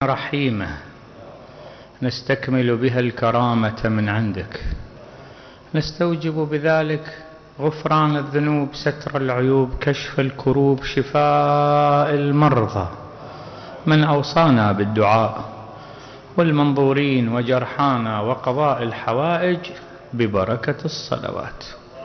رحيمة نستكمل بها الكرامة من عندك، نستوجب بذلك غفران الذنوب، ستر العيوب، كشف الكروب، شفاء المرضى من أوصانا بالدعاء، والمنظورين وجرحانا، وقضاء الحوائج ببركة الصلوات.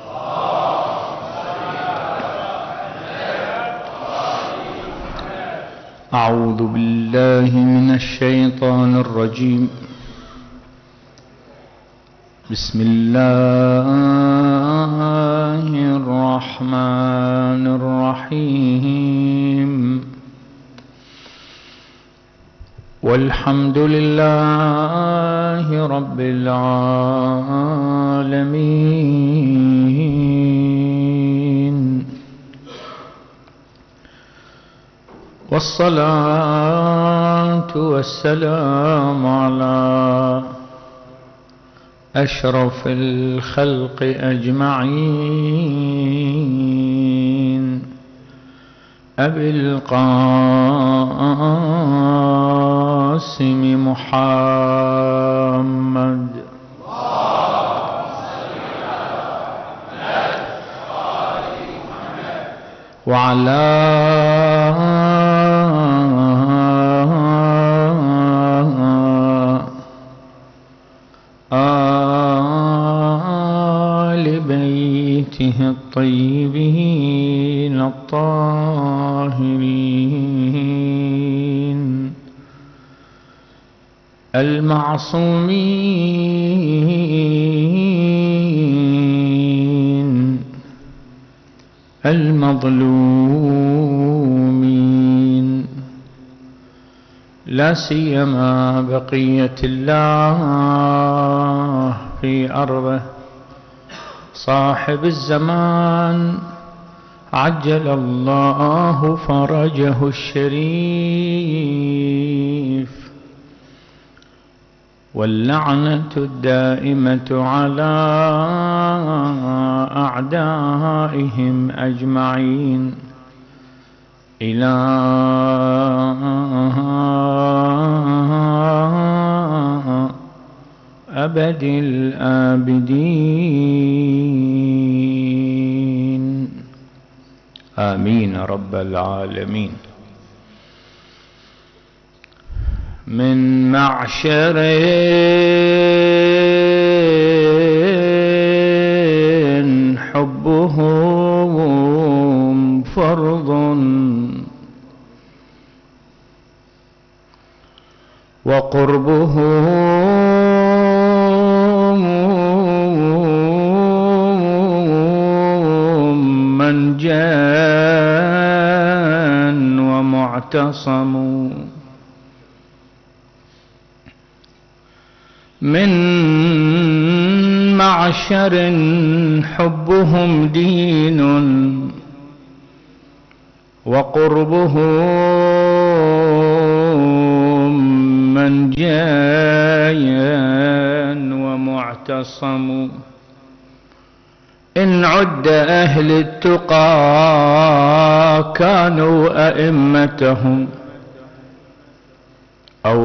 أعوذ بالله من الشيطان الرجيم. بسم الله الرحمن الرحيم. والحمد لله رب العالمين، والصلاة والسلام على أشرف الخلق أجمعين، أبي القاسم محمد وعلى آل بيته الطيبين الطاهرين المعصومين المظلومين، لا سيما بقية الله في أرضه، صاحب الزمان عجل الله فرجه الشريف، واللعنة الدائمة على أعدائهم أجمعين إلى أبد الآبدين، آمين رب العالمين. من معشر حبهم فرض، وقربهم منجا ومعتصم، من معشر حبهم دين، وقربهم منجايا ومعتصم. إن عد أهل التقى كانوا أئمتهم، أو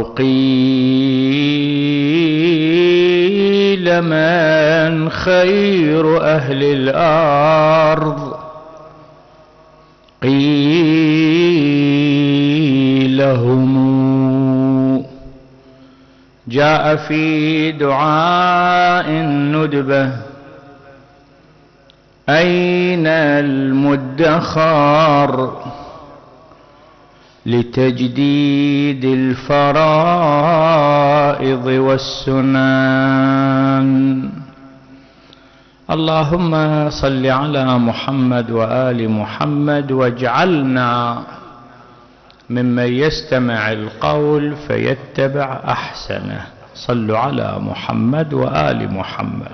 قيل من خير أهل الأرض، قيل هم. جاء في دعاء الندبة أين المدخر لتجديد الفرائض والسنن. اللهم صل على محمد وآل محمد، واجعلنا ممن يستمع القول فيتبع أحسنه. صلوا على محمد وآل محمد.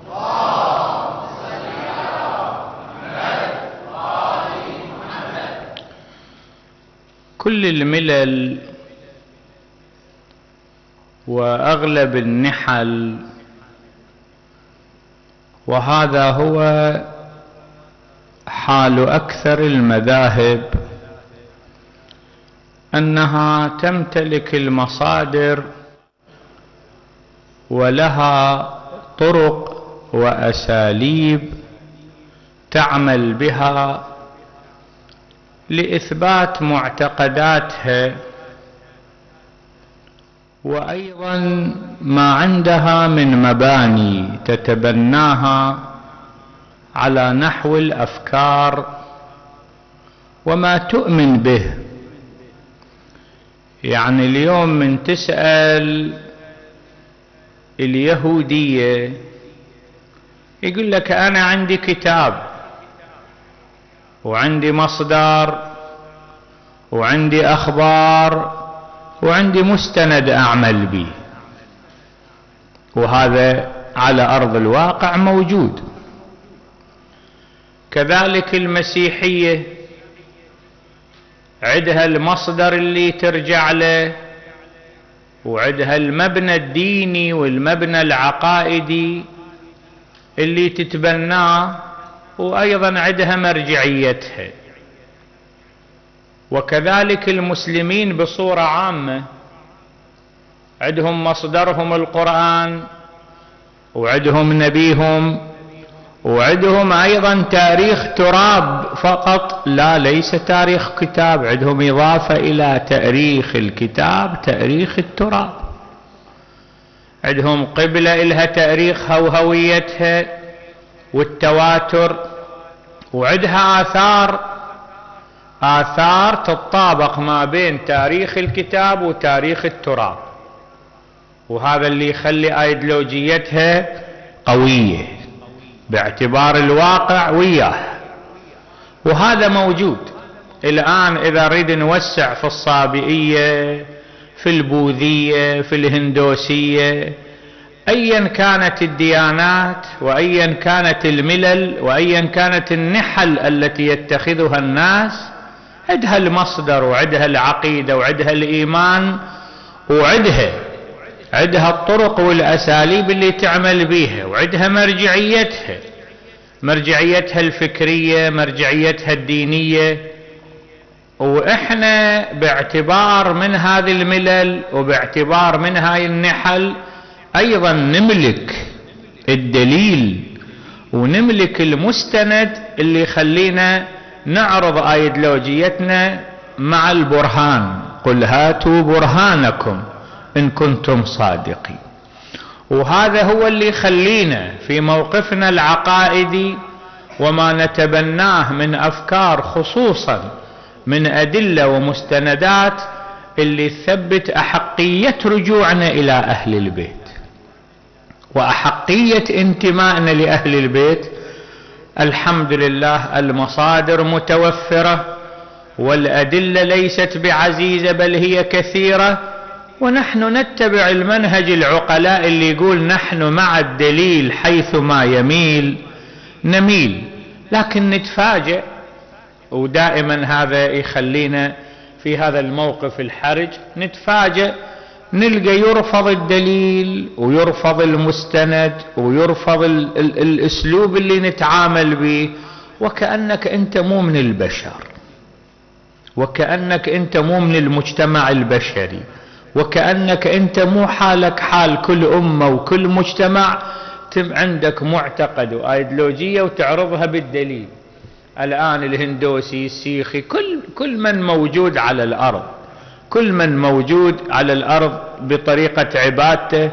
كل الملل وأغلب النحل، وهذا هو حال أكثر المذاهب، أنها تمتلك المصادر ولها طرق وأساليب تعمل بها لإثبات معتقداتها، وأيضا ما عندها من مباني تتبناها على نحو الأفكار وما تؤمن به. يعني اليوم من تسأل اليهودية يقول لك أنا عندي كتاب وعندي مصدر وعندي أخبار وعندي مستند أعمل به، وهذا على أرض الواقع موجود. كذلك المسيحية عندها المصدر اللي ترجع له، وعندها المبنى الديني والمبنى العقائدي اللي تتبناه، وأيضا عندها مرجعيتها. وكذلك المسلمين بصورة عامة عندهم مصدرهم القرآن، وعندهم نبيهم، وعندهم أيضا تاريخ تراب فقط، لا ليس تاريخ كتاب، عندهم إضافة إلى تاريخ الكتاب تاريخ التراب. عندهم قبلة إلها تاريخ هويتها والتواتر، وعندها آثار تتطابق ما بين تاريخ الكتاب وتاريخ التراب، وهذا اللي يخلي أيديولوجيتها قوية باعتبار الواقع وياه. وهذا موجود الآن. إذا نريد نوسع في الصابئية، في البوذية، في الهندوسية، أيا كانت الديانات وأيا كانت الملل وأيا كانت النحل التي يتخذها الناس، عندها المصدر وعندها العقيدة وعندها الإيمان وعندها الطرق والأساليب اللي تعمل بيها، وعندها مرجعيتها الفكرية، مرجعيتها الدينية. وإحنا باعتبار من هذه الملل وباعتبار من هاي النحل أيضا نملك الدليل ونملك المستند اللي يخلينا نعرض أيديولوجيتنا مع البرهان. قل هاتوا برهانكم إن كنتم صادقين. وهذا هو اللي يخلينا في موقفنا العقائدي وما نتبناه من أفكار، خصوصا من أدلة ومستندات اللي تثبت أحقية رجوعنا إلى أهل البيت وأحقية انتمائنا لأهل البيت. الحمد لله المصادر متوفرة والأدلة ليست بعزيزة بل هي كثيرة، ونحن نتبع المنهج العقلاء اللي يقول نحن مع الدليل حيثما يميل نميل. لكن نتفاجئ، ودائما هذا يخلينا في هذا الموقف الحرج، نتفاجئ نلقى يرفض الدليل ويرفض المستند ويرفض الاسلوب اللي نتعامل به، وكأنك انت مو من البشر، وكأنك انت مو من المجتمع البشري، وكأنك انت مو حالك حال كل امة وكل مجتمع، عندك معتقد وايديولوجية وتعرضها بالدليل. الآن الهندوسي، السيخي، كل من موجود على الأرض، كل من موجود على الأرض بطريقة عبادته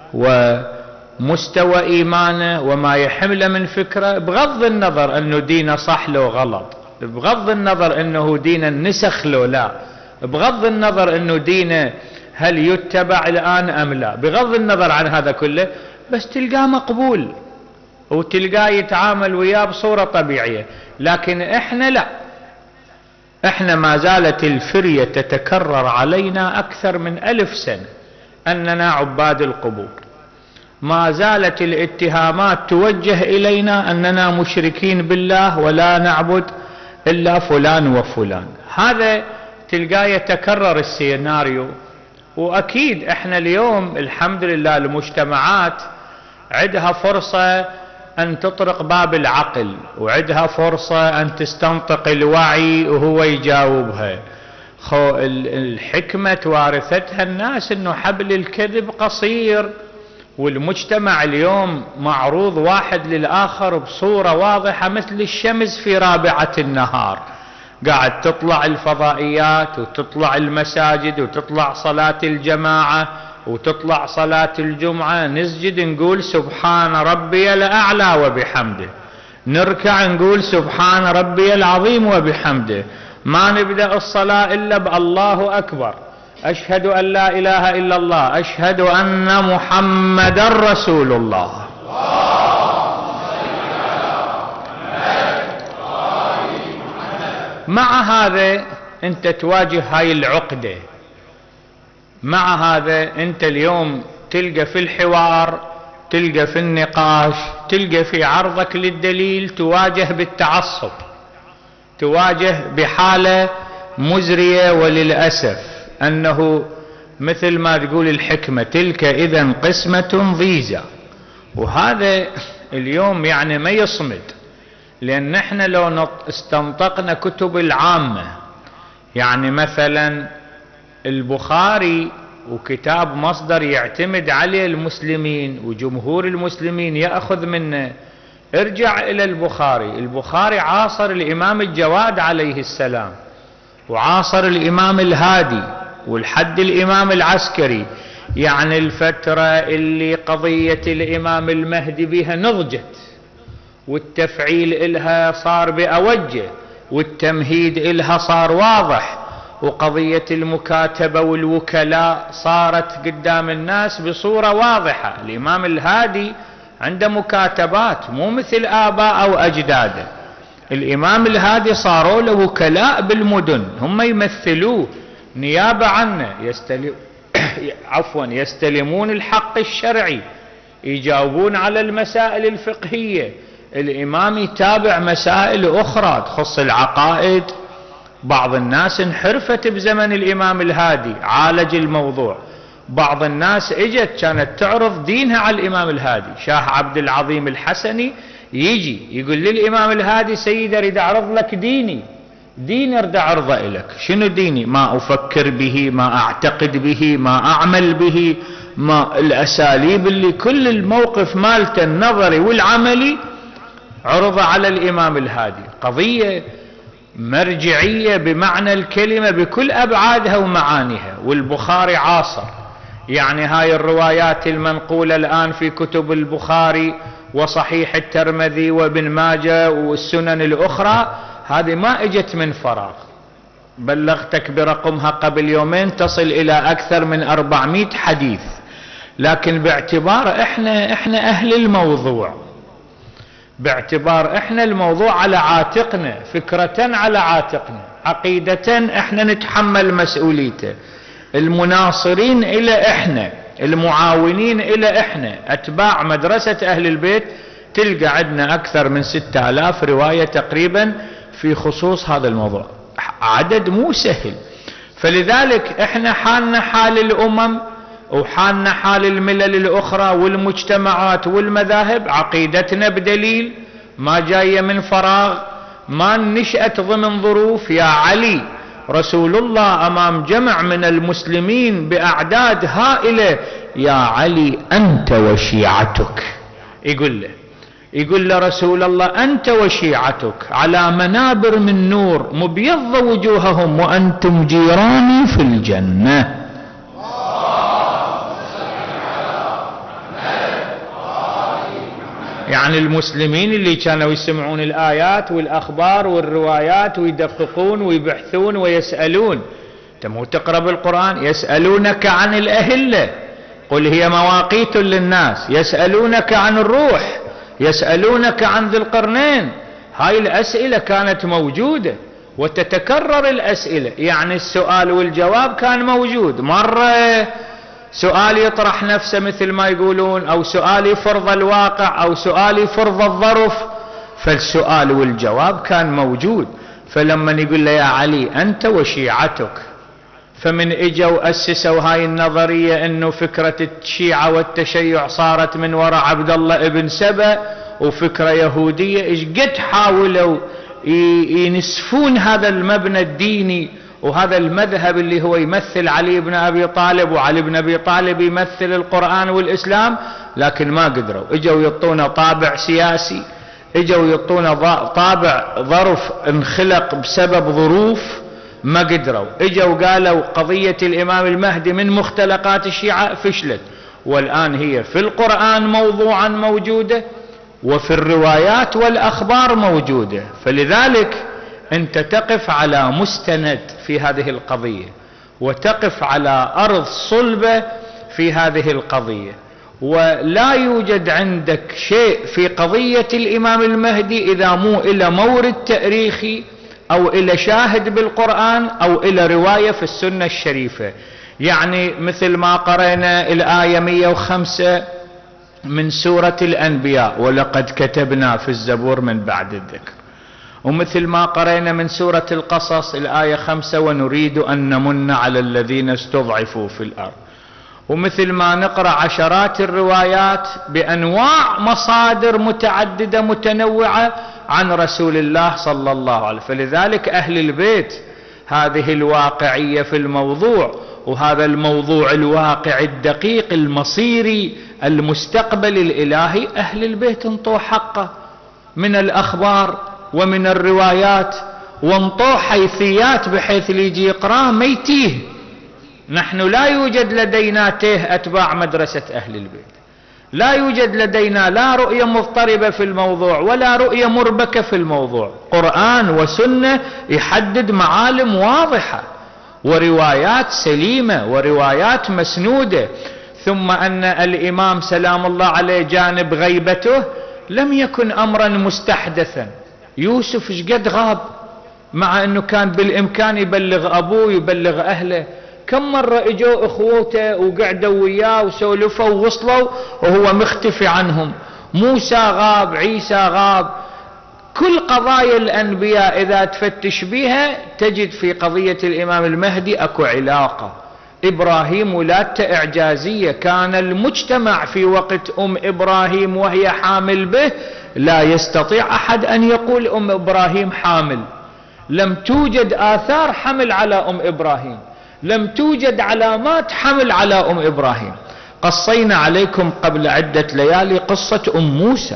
ومستوى إيمانه وما يحمله من فكرة، بغض النظر أنه دينه صح لو غلط، بغض النظر أنه دينه نسخ لو لا، بغض النظر أنه دينه هل يتبع الآن أم لا، بغض النظر عن هذا كله، بس تلقاه مقبول وتلقاه يتعامل وياه بصورة طبيعية. لكن احنا لا، احنا ما زالت الفرية تتكرر علينا أكثر من 1000 سنة أننا عباد القبور، ما زالت الاتهامات توجه إلينا أننا مشركين بالله ولا نعبد إلا فلان وفلان. هذا تلقاه يتكرر السيناريو. وأكيد احنا اليوم الحمد لله المجتمعات عندها فرصة أن تطرق باب العقل، وعندها فرصة أن تستنطق الوعي وهو يجاوبها، الحكمة توارثتها الناس انه حبل الكذب قصير، والمجتمع اليوم معروض واحد للآخر بصورة واضحة مثل الشمس في رابعة النهار. قاعد تطلع الفضائيات وتطلع المساجد وتطلع صلاة الجماعة وتطلع صلاة الجمعة، نسجد نقول سبحان ربي الأعلى وبحمده، نركع نقول سبحان ربي العظيم وبحمده، ما نبدأ الصلاة إلا بالله أكبر، أشهد أن لا إله إلا الله، أشهد أن محمدا رسول الله. مع هذا أنت تواجه هاي العقدة، مع هذا أنت اليوم تلقى في الحوار، تلقى في النقاش، تلقى في عرضك للدليل تواجه بالتعصب، تواجه بحالة مزرية، وللأسف أنه مثل ما تقول الحكمة تلك إذن قسمة ضيزى. وهذا اليوم يعني ما يصمد، لأن احنا لو استنطقنا كتب العامة، يعني مثلا البخاري وكتاب مصدر يعتمد عليه المسلمين وجمهور المسلمين يأخذ منه، ارجع إلى البخاري. البخاري عاصر الإمام الجواد عليه السلام، وعاصر الإمام الهادي، والحد الإمام العسكري، يعني الفترة اللي قضية الإمام المهدي بها نضجت، والتفعيل إلها صار بأوجه، والتمهيد إلها صار واضح، وقضية المكاتبة والوكلاء صارت قدام الناس بصورة واضحة. الإمام الهادي عنده مكاتبات مو مثل آباء أو أجداده. الإمام الهادي صاروا له وكلاء بالمدن، هم يمثلوه نيابة عنه، يستلمون الحق الشرعي، يجاوبون على المسائل الفقهية. الإمام يتابع مسائل أخرى تخص العقائد. بعض الناس انحرفت بزمن الإمام الهادي، عالج الموضوع. بعض الناس اجت كانت تعرض دينها على الإمام الهادي. شاه عبد العظيم الحسني يجي يقول للإمام الهادي سيدي أريد أعرض لك ديني أريد أعرضه لك. شنو ديني؟ ما أفكر به، ما أعتقد به، ما أعمل به، ما الأساليب اللي كل الموقف مالته النظري والعملي عرض على الإمام الهادي. قضية مرجعية بمعنى الكلمة بكل أبعادها ومعانيها. والبخاري عاصر، يعني هاي الروايات المنقولة الآن في كتب البخاري وصحيح الترمذي وابن ماجه والسنن الأخرى، هذه ما اجت من فراغ. بلغتك برقمها قبل يومين، تصل إلى أكثر من 400 حديث. لكن باعتبار احنا أهل الموضوع، باعتبار احنا الموضوع على عاتقنا، فكرة على عاتقنا، عقيدة احنا نتحمل مسؤوليته، المناصرين إلى احنا، المعاونين إلى احنا، أتباع مدرسة أهل البيت، تلقى عندنا أكثر من 6000 رواية تقريبا في خصوص هذا الموضوع. عدد مو سهل. فلذلك احنا حالنا حال الأمم، وحالنا حال الملل الأخرى والمجتمعات والمذاهب. عقيدتنا بدليل، ما جاية من فراغ، ما نشأت ضمن ظروف. يا علي، رسول الله أمام جمع من المسلمين بأعداد هائلة، يا علي أنت وشيعتك، يقول له رسول الله أنت وشيعتك على منابر من نور مبيض وجوههم وأنتم جيراني في الجنة. يعني المسلمين اللي كانوا يسمعون الآيات والأخبار والروايات ويدققون ويبحثون ويسألون. تمو تقرأ بالقرآن، يسألونك عن الأهلة قل هي مواقيت للناس، يسألونك عن الروح، يسألونك عن ذي القرنين. هاي الأسئلة كانت موجودة وتتكرر الأسئلة، يعني السؤال والجواب كان موجود. مرة سؤال يطرح نفسه مثل ما يقولون، أو سؤال يفرض الواقع، أو سؤال يفرض الظرف، فالسؤال والجواب كان موجود. فلما يقول له يا علي أنت وشيعتك، فمن اجوا وأسسوا هاي النظرية انه فكرة الشيعة والتشيع صارت من وراء عبد الله ابن سبأ وفكرة يهودية، ايش قد حاولوا ينسفون هذا المبنى الديني وهذا المذهب اللي هو يمثل علي بن أبي طالب، وعلي بن أبي طالب يمثل القرآن والإسلام، لكن ما قدروا. اجوا يعطونا طابع سياسي، اجوا يعطونا طابع ظرف انخلق بسبب ظروف، ما قدروا. اجوا قالوا قضية الإمام المهدي من مختلقات الشيعة، فشلت. والآن هي في القرآن موضوعا موجودة، وفي الروايات والأخبار موجودة. فلذلك أنت تقف على مستند في هذه القضية، وتقف على أرض صلبة في هذه القضية، ولا يوجد عندك شيء في قضية الإمام المهدي إذا مو إلى مورد تاريخي أو إلى شاهد بالقرآن أو إلى رواية في السنة الشريفة. يعني مثل ما قرأنا الآية 105 من سورة الأنبياء، ولقد كتبنا في الزبور من بعد الذكر، ومثل ما قرأنا من سورة القصص الآية 5 ونريد أن نمن على الذين استضعفوا في الأرض، ومثل ما نقرأ عشرات الروايات بأنواع مصادر متعددة متنوعة عن رسول الله صلى الله عليه وسلم. فلذلك أهل البيت هذه الواقعية في الموضوع، وهذا الموضوع الواقع الدقيق المصيري المستقبل الإلهي، أهل البيت انطوا حقه من الأخبار ومن الروايات، وانطوا حيثيات بحيث اللي يجي يقرأ ما يتيه. نحن لا يوجد لدينا تيه أتباع مدرسة أهل البيت، لا يوجد لدينا لا رؤية مضطربة في الموضوع ولا رؤية مربكة في الموضوع. قرآن وسنة يحدد معالم واضحة، وروايات سليمة، وروايات مسنودة. ثم أن الإمام سلام الله عليه جانب غيبته لم يكن أمرا مستحدثا. يوسف شقد غاب، مع أنه كان بالإمكان يبلغ أبوه يبلغ أهله. كم مرة اجوا اخوته وقعدوا وياه وسولفوا ووصلوا وهو مختفي عنهم. موسى غاب، عيسى غاب. كل قضايا الأنبياء إذا تفتش بها تجد في قضية الإمام المهدي أكو علاقة. إبراهيم ولادته إعجازية، كان المجتمع في وقت إبراهيم وهي حامل به لا يستطيع أحد أن يقول إبراهيم حامل. لم توجد آثار حمل على إبراهيم، لم توجد علامات حمل على إبراهيم. قصينا عليكم قبل عدة ليالي قصة موسى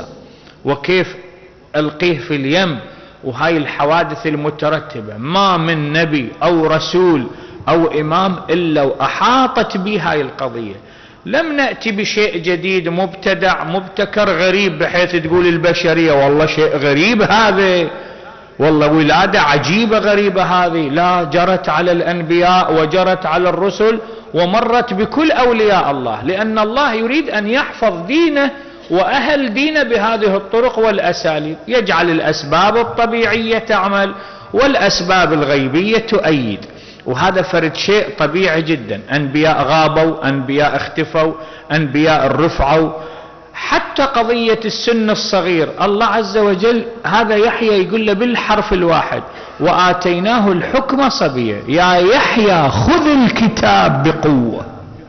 وكيف ألقيه في اليم، وهاي الحوادث المترتبة. ما من نبي أو رسول أو إمام إلا وأحاطت به هاي القضية. لم نأتي بشيء جديد مبتدع مبتكر غريب بحيث تقول البشرية والله شيء غريب هذا، والله ولادة عجيبة غريبة هذه. لا، جرت على الأنبياء وجرت على الرسل ومرت بكل أولياء الله، لأن الله يريد أن يحفظ دينه وأهل دينه بهذه الطرق والأساليب. يجعل الأسباب الطبيعية تعمل والأسباب الغيبية تؤيد، وهذا فرد شيء طبيعي جدا. أنبياء غابوا، أنبياء اختفوا، أنبياء رفعوا. حتى قضية السن الصغير الله عز وجل هذا يحيى يقول له بالحرف الواحد وآتيناه الحكم صبيا. يا يحيى خذ الكتاب بقوة.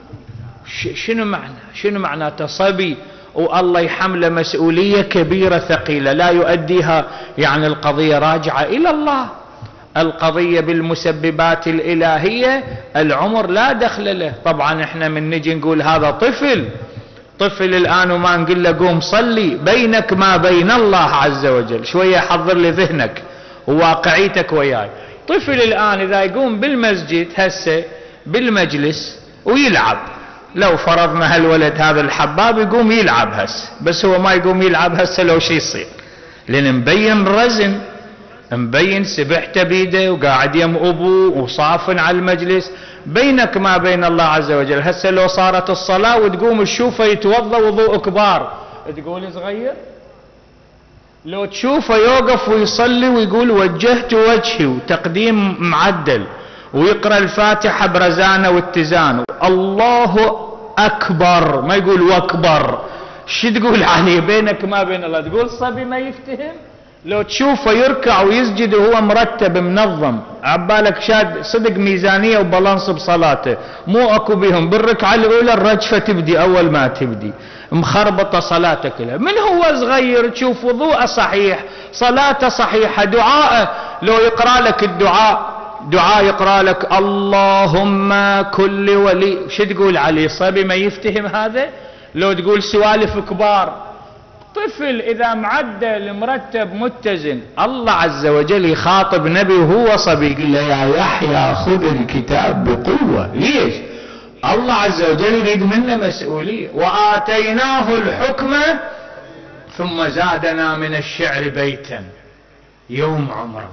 شنو معناته صبي والله يحمل مسؤولية كبيرة ثقيلة لا يؤديها؟ يعني القضية راجعة إلى الله، القضية بالمسببات الإلهية، العمر لا دخل له. طبعا احنا من نجي نقول هذا طفل الآن وما نقول له قوم صلي، بينك ما بين الله عز وجل. شوية حضر لي ذهنك وواقعيتك وياي. طفل الآن إذا يقوم بالمسجد هسه بالمجلس ويلعب، لو فرضنا هالولد هذا الحباب يقوم يلعب هسه، بس هو ما يقوم يلعب هسه لو شي يصير، لأن مبين رزن، مبين سبحته بيده وقاعد يم أبوه وصافن على المجلس. بينك ما بين الله عز وجل. هسه لو صارت الصلاة وتقوم تشوفه يتوضا وضوء كبار تقول صغير؟ لو تشوفه يوقف ويصلي ويقول وجهت وجهي وتقديم معدل ويقرأ الفاتحة برزانة واتزان الله أكبر، ما يقول وأكبر. شو تقول عليه؟ بينك ما بين الله تقول صبي ما يفتهم؟ لو تشوفه يركع ويسجد وهو مرتب منظم، عبالك شاد صدق ميزانية وبالانس بصلاته، مو اكو بهم بالركعة الاولى الرجفة تبدي اول ما تبدي، مخربطة صلاته كلها. من هو صغير تشوف وضوءه صحيح، صلاته صحيحة، دعاءه لو يقرأ لك الدعاء دعاء يقرأ لك اللهم كل ولي، شو تقول عليه؟ صبي ما يفتهم هذا؟ لو تقول سوالف كبار. طفل إذا معدل مرتب متزن، الله عز وجل يخاطب نبي وهو صبي يقول له يا يحيى خذ الكتاب بقوة. ليش؟ الله عز وجل يريد منا مسؤولية. وآتيناه الحكم ثم زادنا من الشعر بيتا. يوم عمره،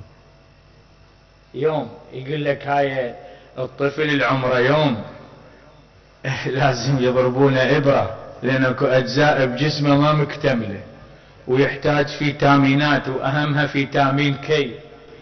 يوم يقول لك هاي الطفل العمره يوم لازم يضربونه إبرة، لأن اكو أجزاء بجسمه ما مكتملة ويحتاج فيتامينات، وأهمها فيتامين كي،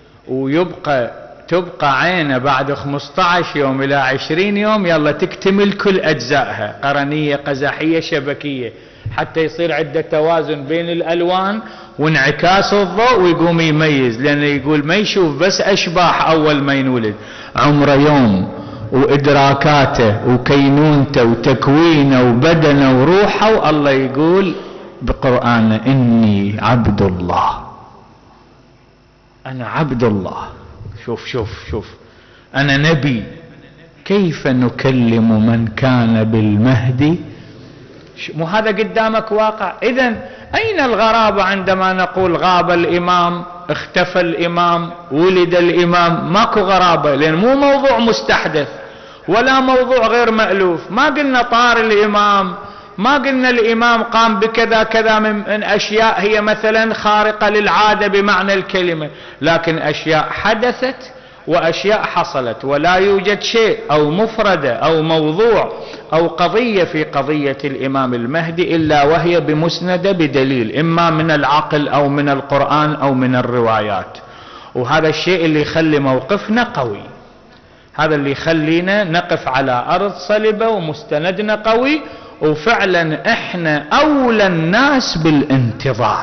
تبقى عينه بعد 15 يوم إلى 20 يوم يلا تكتمل كل أجزائها، قرنية قزحية شبكية، حتى يصير عنده توازن بين الألوان وانعكاس الضوء ويقوم يميز. لأنه يقول ما يشوف بس أشباح أول ما ينولد، عمره يوم وإدراكاته وكينونته وتكوينه وبدنه وروحه. والله يقول بقرآنه إني عبد الله، أنا عبد الله. شوف أنا نبي. كيف نكلم من كان بالمهدي؟ مو هذا قدامك واقع؟ إذن أين الغرابة عندما نقول غاب الإمام، اختفى الإمام، ولد الإمام؟ ماكو غرابة، لأن مو موضوع مستحدث ولا موضوع غير مألوف. ما قلنا طار الإمام، ما قلنا الإمام قام بكذا كذا من أشياء هي مثلا خارقة للعادة بمعنى الكلمة، لكن أشياء حدثت وأشياء حصلت، ولا يوجد شيء أو مفردة أو موضوع أو قضية في قضية الإمام المهدي إلا وهي بمسندة بدليل، إما من العقل أو من القرآن أو من الروايات. وهذا الشيء اللي يخلي موقفنا قوي، هذا اللي يخلينا نقف على أرض صلبة ومستندنا قوي. وفعلا احنا أولى الناس بالانتظار،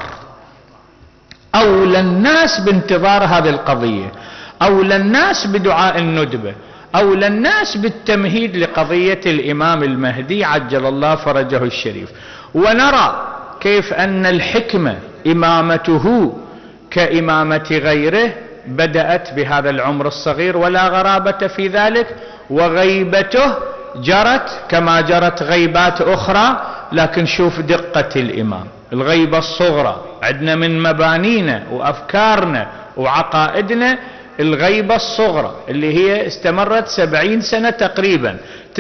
أولى الناس بانتظار هذه القضية، أولى الناس بدعاء الندبة، أولى الناس بالتمهيد لقضية الإمام المهدي عجل الله فرجه الشريف. ونرى كيف أن الحكمة إمامته كإمامة غيره بدأت بهذا العمر الصغير ولا غرابة في ذلك، وغيبته جرت كما جرت غيبات أخرى. لكن شوف دقة الإمام، الغيبة الصغرى عندنا من مبانينا وأفكارنا وعقائدنا، الغيبة الصغرى اللي هي استمرت 70 سنة تقريبا،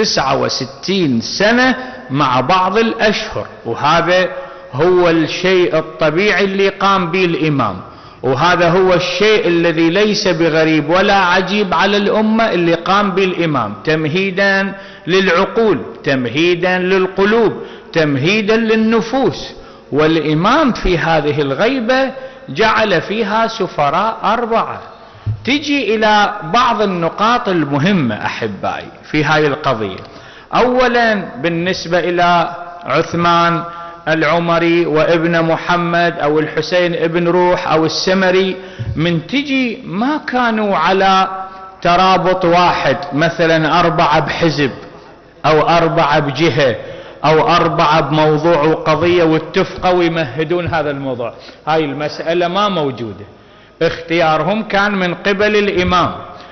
69 سنة مع بعض الأشهر. وهذا هو الشيء الطبيعي اللي قام به الإمام، وهذا هو الشيء الذي ليس بغريب ولا عجيب على الأمة اللي قام به الإمام، تمهيدا للعقول، تمهيدا للقلوب، تمهيدا للنفوس. والإمام في هذه الغيبة جعل فيها سفراء 4. تجي إلى بعض النقاط المهمة أحبائي في هذه القضية. أولا بالنسبة إلى عثمان العمري وابن محمد أو الحسين ابن روح أو السمري، من تجي ما كانوا على ترابط واحد، مثلا 4 بحزب أو 4 بجهة أو 4 بموضوع وقضية واتفقوا ويمهدون هذا الموضوع. هاي المسألة ما موجودة، اختيارهم كان من قبل الإمام.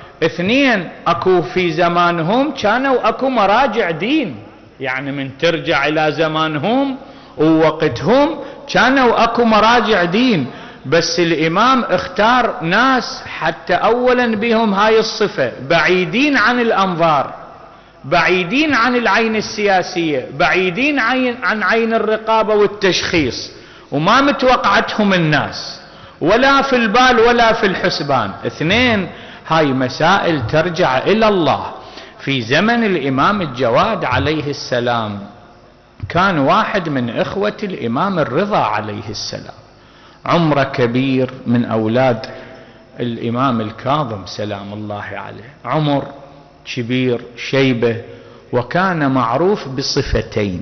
2 أكو في زمانهم كانوا أكو مراجع دين، يعني من ترجع إلى زمانهم ووقتهم كانوا أكو مراجع دين، بس الإمام اختار ناس حتى أولا بهم هاي الصفة، بعيدين عن الأنظار، بعيدين عن العين السياسية، بعيدين عن عين الرقابة والتشخيص، وما متوقعتهم الناس ولا في البال ولا في الحسبان. 2 هاي مسائل ترجع إلى الله. في زمن الإمام الجواد عليه السلام كان واحد من إخوة الإمام الرضا عليه السلام، عمره كبير، من أولاد الإمام الكاظم سلام الله عليه، عمر كبير شيبة، وكان معروف بصفتين: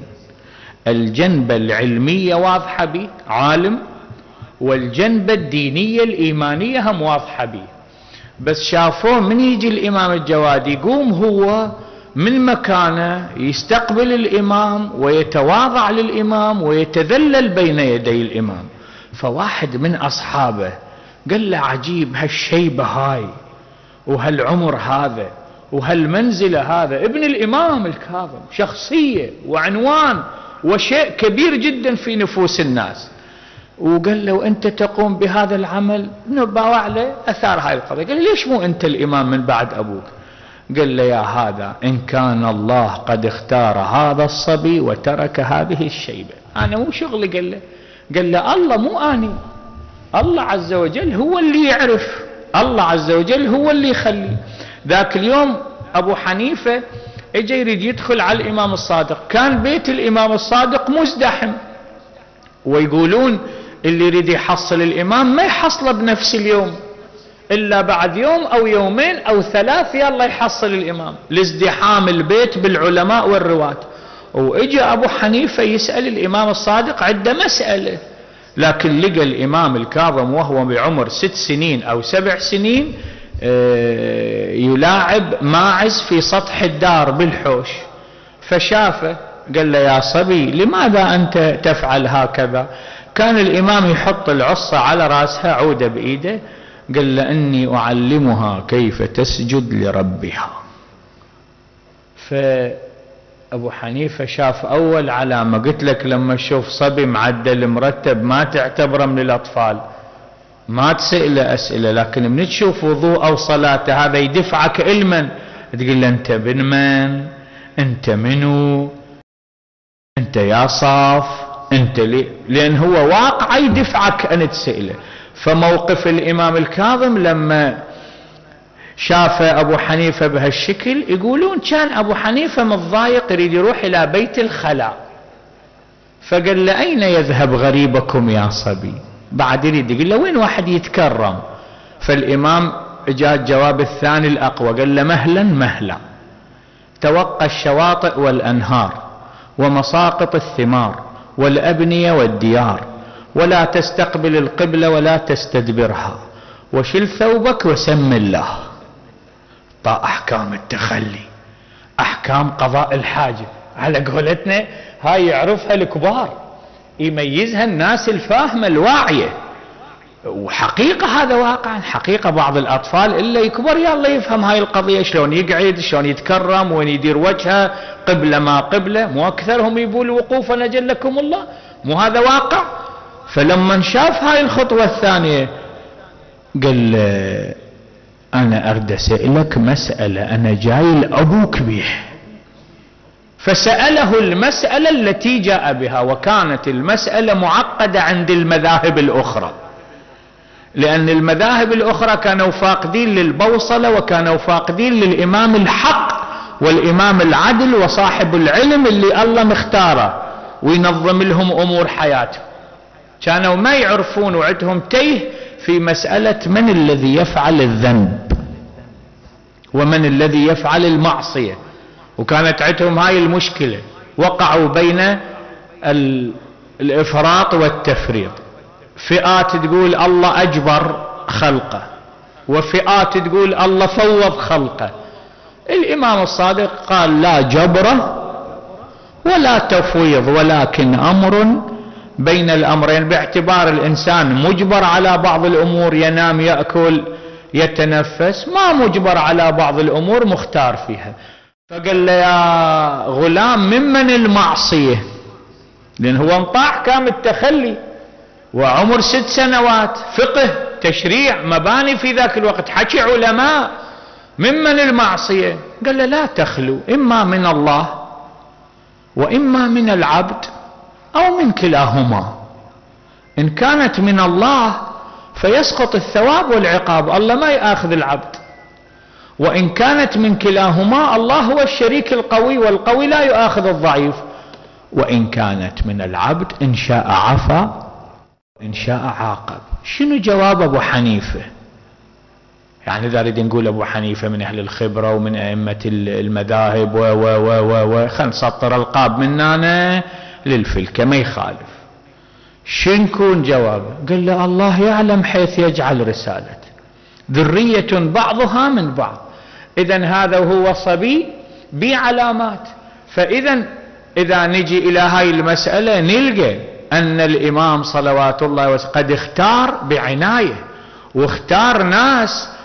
الجنبة العلمية واضحة به، عالم، والجنبة الدينية الإيمانية هم واضحة به. بس شافوه من يجي الإمام الجواد يقوم هو من مكانه يستقبل الإمام ويتواضع للإمام ويتذلل بين يدي الإمام. فواحد من أصحابه قال له عجيب هالشيبة هاي وهالعمر هذا وهالمنزلة هذا، ابن الإمام الكاظم شخصية وعنوان وشيء كبير جدا في نفوس الناس. وقال له أنت تقوم بهذا العمل، نباوع له أثار هاي القضية. قال له ليش مو أنت الإمام من بعد أبوك؟ قال له يا هذا إن كان الله قد اختار هذا الصبي وترك هذه الشيبة، أنا مو شغلي. قال له الله مو أني، الله عز وجل هو اللي يعرف، الله عز وجل هو اللي يخلي. ذاك اليوم أبو حنيفة اجى يريد يدخل على الإمام الصادق، كان بيت الإمام الصادق مزدحم، ويقولون اللي يريد يحصل الإمام ما يحصله بنفس اليوم، إلا بعد يوم أو يومين أو ثلاث يلا يحصل الإمام، لازدحام البيت بالعلماء والرواة. وإجى أبو حنيفة يسأل الإمام الصادق عدة مسألة، لكن لقى الإمام الكاظم وهو بعمر 6 سنين أو 7 سنين يلاعب ماعز في سطح الدار بالحوش، فشافه قال له يا صبي لماذا أنت تفعل هكذا؟ كان الإمام يحط العصا على رأسها عودة بإيده، قال له إني أعلمها كيف تسجد لربها. فأبو حنيفة شاف أول علامة، قلت لك لما تشوف صبي معدل مرتب ما تعتبره من الأطفال، ما تسأله أسئلة، لكن من تشوف وضوء أو صلاة هذا يدفعك علما، تقول له أنت بن من؟ أنت منو؟ أنت يا صاف؟ أنت لأن هو واقع يدفعك أن تسأله. فموقف الإمام الكاظم لما شاف أبو حنيفة بهالشكل، يقولون كان أبو حنيفة متضايق يريد يروح إلى بيت الخلاء، فقال له أين يذهب غريبكم يا صبي؟ بعد يريد يقول له وين واحد يتكرم. فالإمام جاء الجواب الثاني الأقوى، قال له مهلا مهلا، توقى الشواطئ والأنهار ومساقط الثمار والأبنية والديار، ولا تستقبل القبلة ولا تستدبرها، وشل ثوبك وسم الله. طا أحكام التخلي، أحكام قضاء الحاجة، على قولتنا هاي يعرفها الكبار، يميزها الناس الفاهمة الواعية. وحقيقة هذا واقعا، حقيقة بعض الأطفال إلا يكبر يلا يفهم هاي القضية، شلون يقعد، شلون يتكرم، وين يدير وجهه، قبلة ما قبلة، مو أكثرهم يقول وقوفا أجلكم الله، مو هذا واقع. فلما شاف هاي الخطوة الثانية قال أنا أريد أسألك مسألة أنا جاي لأبوك بيه. فسأله المسألة التي جاء بها، وكانت المسألة معقدة عند المذاهب الأخرى، لأن المذاهب الأخرى كانوا فاقدين للبوصلة، وكانوا فاقدين للإمام الحق والإمام العدل وصاحب العلم اللي الله مختاره وينظم لهم أمور حياتهم. كانوا ما يعرفون وعدهم تيه في مسألة من الذي يفعل الذنب ومن الذي يفعل المعصية، وكانت عندهم هاي المشكلة، وقعوا بين الإفراط والتفريط. فئات تقول الله أجبر خلقه، وفئات تقول الله فوض خلقه. الإمام الصادق قال لا جبر ولا تفويض، ولكن أمر بين الأمرين، باعتبار الإنسان مجبر على بعض الأمور، ينام يأكل يتنفس، ما مجبر على بعض الأمور مختار فيها. فقال له يا غلام ممن المعصية، لأن هو انطاع احكام التخلي وعمر 6 سنوات، فقه تشريع مباني في ذاك الوقت، حكي علماء، ممن المعصية؟ قال له لا تخلو، إما من الله وإما من العبد أو من كلاهما. إن كانت من الله فيسقط الثواب والعقاب، الله ما يأخذ العبد، وإن كانت من كلاهما الله هو الشريك القوي، والقوي لا يؤاخذ الضعيف. وإن كانت من العبد إن شاء عفا إن شاء عاقب. شنو جواب أبو حنيفة؟ يعني إذا نريد نقول أبو حنيفة من أهل الخبرة ومن أئمة المذاهب خلينا نسطر القاب مننا للفلكة ما يخالف. شنكون جوابه؟ قال له الله يعلم حيث يجعل رسالته، ذرية بعضها من بعض. إذن هذا هو صبي بعلامات. إذا نجي إلى هاي المسألة نلقى أن الإمام صلوات الله وسلم قد اختار بعناية، واختار ناس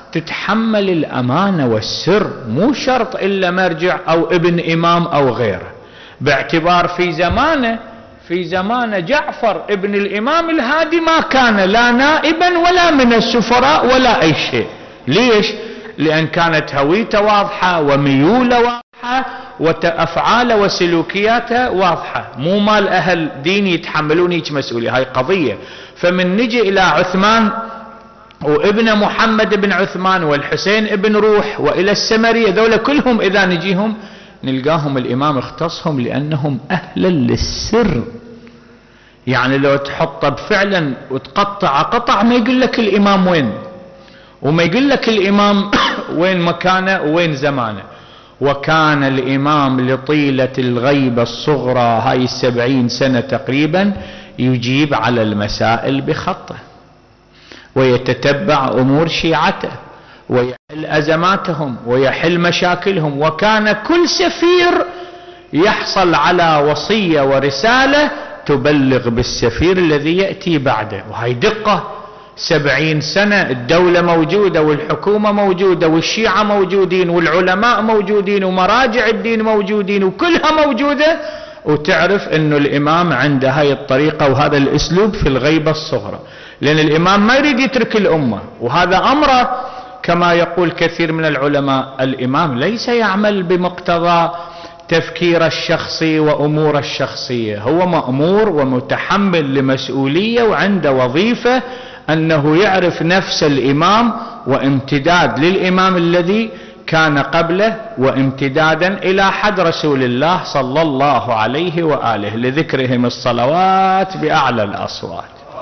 تتحمل الأمانة والسر، مو شرط إلا مرجع أو ابن إمام أو غيره، باعتبار في زمانه جعفر ابن الإمام الهادي ما كان لا نائبا ولا من السفراء ولا أي شيء. ليش؟ لأن كانت هويته واضحة وميوله واضحة وأفعاله وسلوكياته واضحة، مو مال أهل دين يتحملون هيك مسؤولية، هاي قضية. فمن نجي إلى عثمان وابن محمد بن عثمان والحسين ابن روح وإلى السمري، ذولا كلهم إذا نجيهم نلقاهم الإمام اختصهم لأنهم أهلا للسر. يعني لو تحطه فعلا وتقطع قطع ما يقول لك الإمام وين، وما يقول لك الإمام وين مكانه وين زمانه. وكان الإمام لطيلة الغيبة الصغرى هاي 70 سنة تقريبا يجيب على المسائل بخطه، ويتتبع أمور شيعته ويحل أزماتهم ويحل مشاكلهم. وكان كل سفير يحصل على وصية ورسالة تبلغ بالسفير الذي يأتي بعده، وهي دقة. 70 سنة الدولة موجودة والحكومة موجودة والشيعة موجودين والعلماء موجودين ومراجع الدين موجودين وكلها موجودة، وتعرف انه الامام عنده هاي الطريقة وهذا الاسلوب في الغيبة الصغرى، لان الامام ما يريد يترك الامة. وهذا امره كما يقول كثير من العلماء، الامام ليس يعمل بمقتضى تفكير الشخصي وامور الشخصية، هو مأمور ومتحمل لمسؤولية وعنده وظيفة انه يعرف نفس الامام وامتداد للامام الذي كان قبله وامتدادا الى حد رسول الله صلى الله عليه وآله، لذكرهم الصلوات بأعلى الأصوات.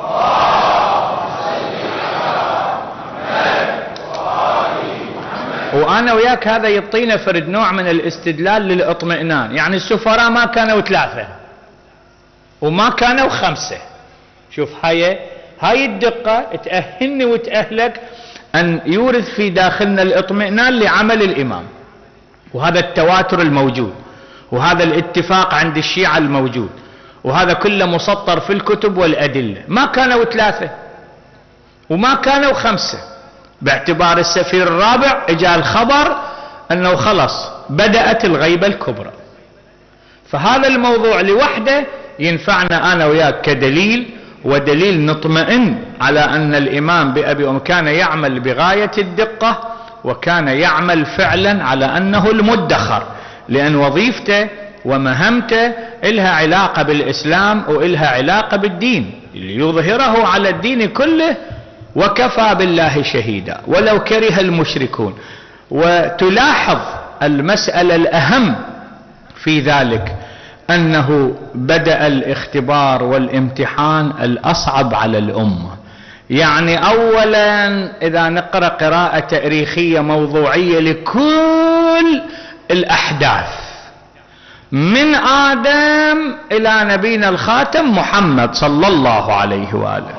وأنا وياك هذا يعطينا فرد نوع من الاستدلال للاطمئنان. يعني السفراء ما كانوا 3 وما كانوا 5. شوف هاي الدقة تأهلني وتأهلك أن يورث في داخلنا الاطمئنان لعمل الإمام، وهذا التواتر الموجود، وهذا الاتفاق عند الشيعة الموجود، وهذا كله مسطر في الكتب والأدلة. ما كانوا 3 وما كانوا 5، باعتبار السفير الرابع اجى الخبر أنه خلص بدأت الغيبة الكبرى. فهذا الموضوع لوحده ينفعنا أنا وياك كدليل، ودليل نطمئن على أن الإمام بأبي كان يعمل بغاية الدقة، وكان يعمل فعلا على أنه المدخر، لأن وظيفته ومهمته إلها علاقة بالإسلام وإلها علاقة بالدين، ليظهره على الدين كله وكفى بالله شهيدا ولو كره المشركون. وتلاحظ المسألة الأهم في ذلك أنه بدأ الاختبار والامتحان الأصعب على الأمة. يعني أولا إذا نقرأ قراءة تاريخية موضوعية لكل الأحداث من آدم إلى نبينا الخاتم محمد صلى الله عليه وآله،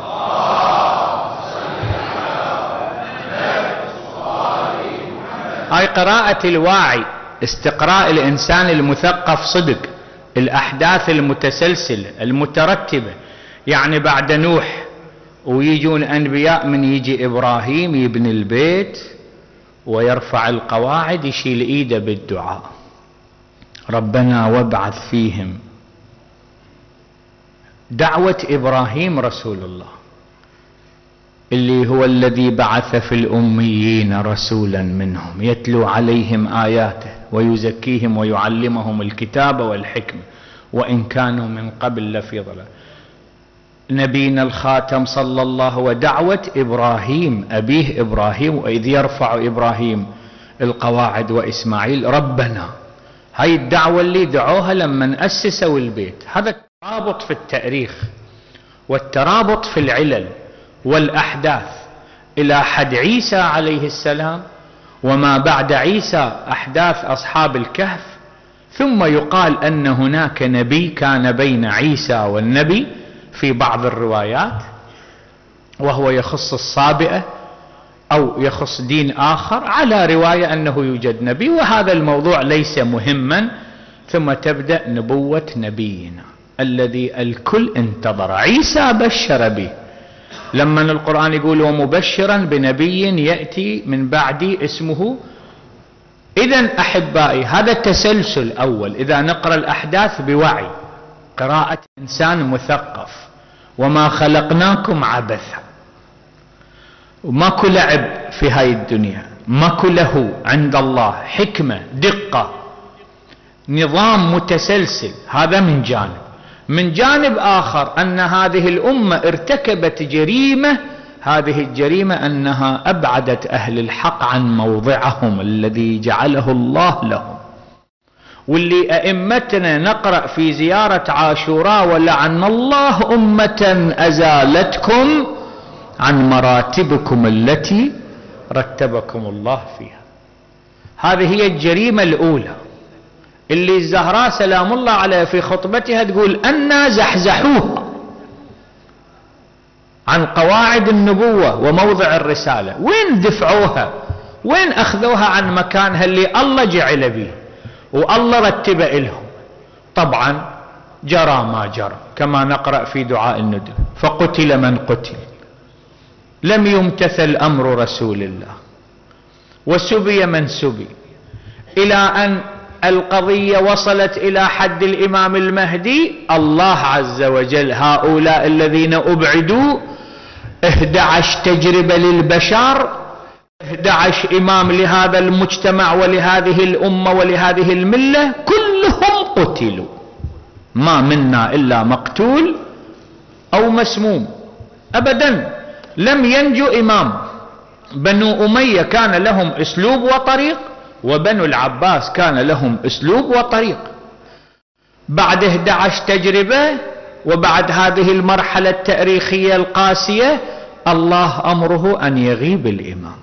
هاي قراءة الواعي، استقراء الإنسان المثقف صدق الأحداث المتسلسلة المترتبة. يعني بعد نوح ويجون أنبياء، من يجي إبراهيم يبني البيت ويرفع القواعد يشيل إيده بالدعاء، ربنا وابعث فيهم. دعوة إبراهيم رسول الله اللي هو الذي بعث في الأميين رسولا منهم يتلو عليهم آياته ويزكيهم ويعلمهم الكتاب والحكمة وإن كانوا من قبل لفي ضلال. نبينا الخاتم صلى الله، ودعوة إبراهيم أبيه إبراهيم، وإذ يرفع إبراهيم القواعد وإسماعيل ربنا. هاي الدعوة اللي دعوها لما أسسوا البيت. هذا الترابط في التاريخ والترابط في العلل والأحداث إلى حد عيسى عليه السلام، وما بعد عيسى أحداث أصحاب الكهف. ثم يقال أن هناك نبي كان بين عيسى والنبي في بعض الروايات، وهو يخص الصابئة أو يخص دين آخر، على رواية أنه يوجد نبي، وهذا الموضوع ليس مهما. ثم تبدأ نبوة نبينا الذي الكل انتظر. عيسى بشر به لما القرآن يقول ومبشرا بنبي يأتي من بعدي اسمه. إذن أحبائي هذا التسلسل أول، إذا نقرأ الأحداث بوعي، قراءة إنسان مثقف. وما خلقناكم عبثا، وماكو لعب في هاي الدنيا، ماكو له عند الله حكمة دقة نظام متسلسل. هذا من جانب. من جانب آخر أن هذه الأمة ارتكبت جريمة، هذه الجريمة أنها أبعدت أهل الحق عن موضعهم الذي جعله الله لهم. واللي أئمتنا نقرأ في زيارة عاشوراء ولعن الله أمة أزالتكم عن مراتبكم التي رتبكم الله فيها. هذه هي الجريمة الأولى اللي الزهراء سلام الله عليها في خطبتها تقول أنا زحزحوها عن قواعد النبوة وموضع الرسالة. وين دفعوها؟ وين أخذوها عن مكانها اللي الله جعل به والله رتب إلهم؟ طبعا جرى ما جرى كما نقرأ في دعاء الندب، فقتل من قتل، لم يمتثل أمر رسول الله، وسبي من سبي، إلى أن القضية وصلت إلى حد الإمام المهدي. الله عز وجل هؤلاء الذين أبعدوا 11 تجربة للبشر، 11 إمام لهذا المجتمع ولهذه الأمة ولهذه الملة، كلهم قتلوا، ما منا إلا مقتول أو مسموم أبدا. لم ينجو إمام. بنو أمية كان لهم أسلوب وطريق، وبنو العباس كان لهم أسلوب وطريق. بعد 11 تجربة وبعد هذه المرحلة التاريخية القاسية، الله أمره أن يغيب الإمام،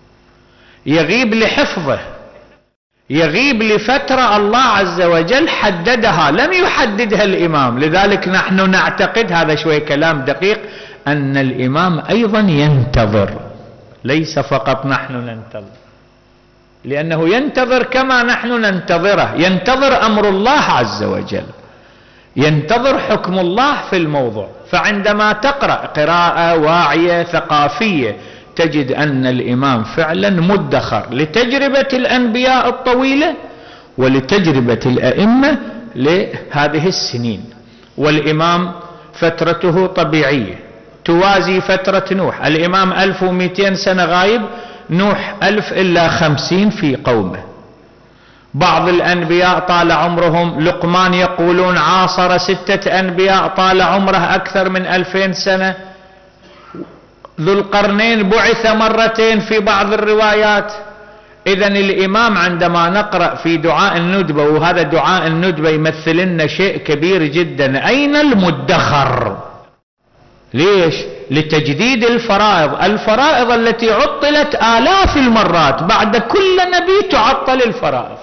يغيب لحفظه، يغيب لفترة الله عز وجل حددها، لم يحددها الإمام. لذلك نحن نعتقد، هذا شوي كلام دقيق، أن الإمام أيضا ينتظر، ليس فقط نحن ننتظر، لأنه ينتظر كما نحن ننتظره، ينتظر أمر الله عز وجل، ينتظر حكم الله في الموضوع. فعندما تقرأ قراءة واعية ثقافية تجد أن الإمام فعلا مدخر لتجربة الأنبياء الطويلة ولتجربة الأئمة لهذه السنين. والإمام فترته طبيعية توازي فترة نوح. الإمام 1200 سنة غايب، نوح 1000 إلا 50 في قومه. بعض الأنبياء طال عمرهم، لقمان يقولون عاصر 6 أنبياء طال عمره أكثر من 2000 سنة. ذو القرنين بعث مرتين في بعض الروايات. إذن الإمام عندما نقرأ في دعاء الندبة، وهذا دعاء الندبة يمثل لنا شيء كبير جدا، أين المدخر؟ ليش؟ لتجديد الفرائض، الفرائض التي عطلت آلاف المرات. بعد كل نبي تعطل الفرائض،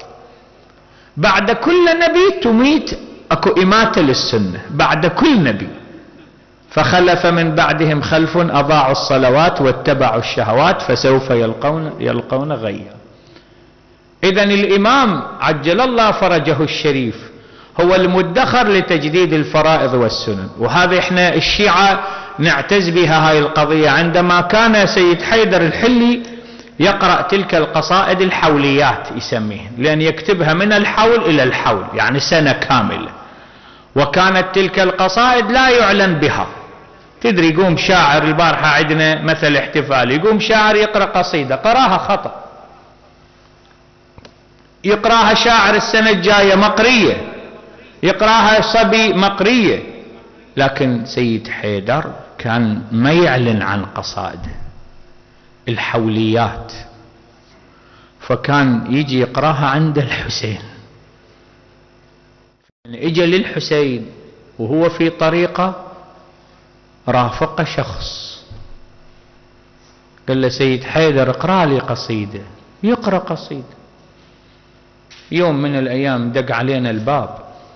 بعد كل نبي تميت، اكو إماتة للسنة بعد كل نبي. فخلف من بعدهم خلف أضاعوا الصلوات واتبعوا الشهوات فسوف يلقون غيا. إذن الإمام عجل الله فرجه الشريف هو المدخر لتجديد الفرائض والسنن. وهذا احنا الشيعة نعتز بها هاي القضية. عندما كان سيد حيدر الحلي يقرأ تلك القصائد الحوليات يسميهن، لأن يكتبها من الحول إلى الحول، يعني سنة كاملة. وكانت تلك القصائد لا يعلن بها. تدري يقوم شاعر، البارحة عندنا مثل احتفال، يقوم شاعر يقرأ قصيدة قراها خطأ، يقراها شاعر السنة الجاية مقرية، يقراها صبي مقرية. لكن سيد حيدر كان ما يعلن عن قصائده الحوليات، فكان يجي يقراها عند الحسين. اجى للحسين وهو في طريقه رافق شخص قال له سيد حيدر اقرا لي قصيده. يقرا قصيده. يوم من الايام دق علينا الباب،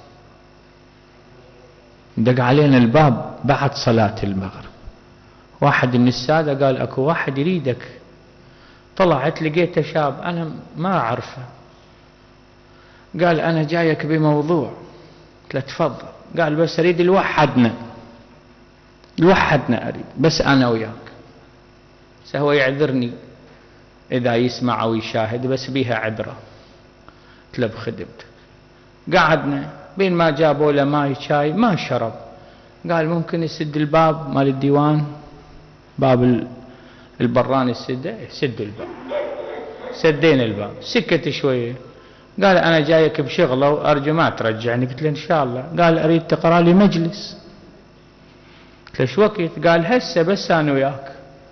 دق علينا الباب بعد صلاة المغرب. واحد من السادة قال اكو واحد يريدك. طلعت لقيته شاب انا ما اعرفه. قال انا جايك بموضوع. قلت له تفضل. قال بس اريد الوحدنا. لوحدنا أريد بس أنا وياك. هو يعذرني إذا يسمع أو يشاهد بس بيها عبرة. قلت له بخدمتك. قعدنا بين ما جابوا له ماي شاي ما شرب. قال ممكن يسد الباب مال الديوان، باب البراني السده. سد الباب. سدينا الباب. سكت شوية. قال أنا جايك بشغله وأرجو ما ترجعني. قلت له إن شاء الله. قال أريد تقرأ لي مجلس. قلت له شو وقت؟ قال هسه بس أنا وياك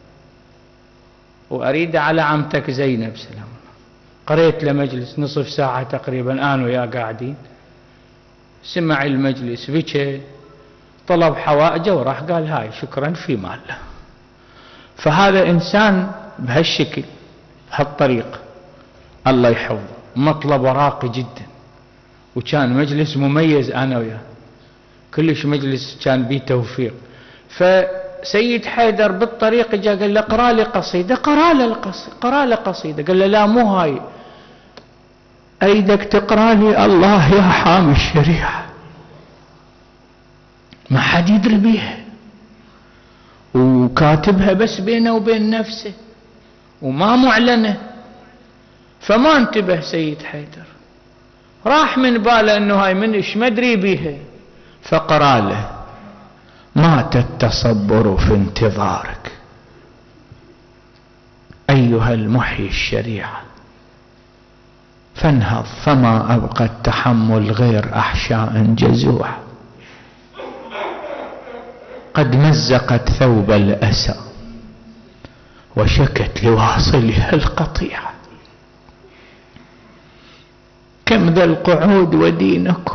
وأريد على عمتك زينب سلام. قريت له مجلس نصف ساعة تقريبا أنا وياه قاعدين. سمع المجلس بكى، طلب حوائجه وراح قال هاي شكرا في مال. فهذا إنسان بهالشكل بهالطريقة الله يحفظه، مطلب راقي جدا، وكان مجلس مميز أنا وياه كلش مجلس كان بيه توفيق. فسيد حيدر بالطريق جاء قال له اقرا لي قصيدة. قرا له قصيدة. قال له لا مو هاي، أيدك تقرا لي الله يا حامي الشريعة. ما حد يدري بيها وكاتبها بس بينه وبين نفسه وما معلنة. فما انتبه سيد حيدر، راح من باله انه هاي من ايش ما ادري بيها. فقرا له مات التصبر في انتظارك ايها المحيي الشريعة، فانهض فما ابقى التحمل غير احشاء جزوع، قد مزقت ثوب الاسى وشكت لواصلها القطيعة. كم ذا القعود ودينكم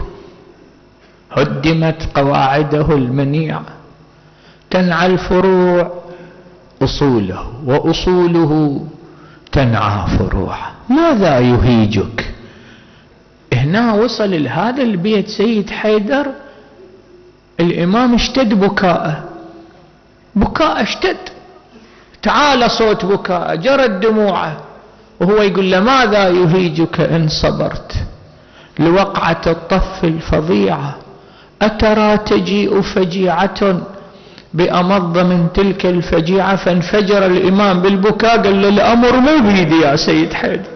هدمت قواعده المنيعة، تنعى الفروع أصوله وأصوله تنعى فروعه. ماذا يهيجك؟ هنا وصل لهذا البيت سيد حيدر الإمام اشتد بكاءه، بكاء اشتد، تعالى صوت بكاء، جرت دموعه، وهو يقول له ماذا يهيجك إن صبرت لوقعة الطف الفظيعة، أترى تجيء فجيعة بأمض من تلك الفجيعة. فانفجر الإمام بالبكاء قال له الأمر مو بيدي يا سيد حيدر،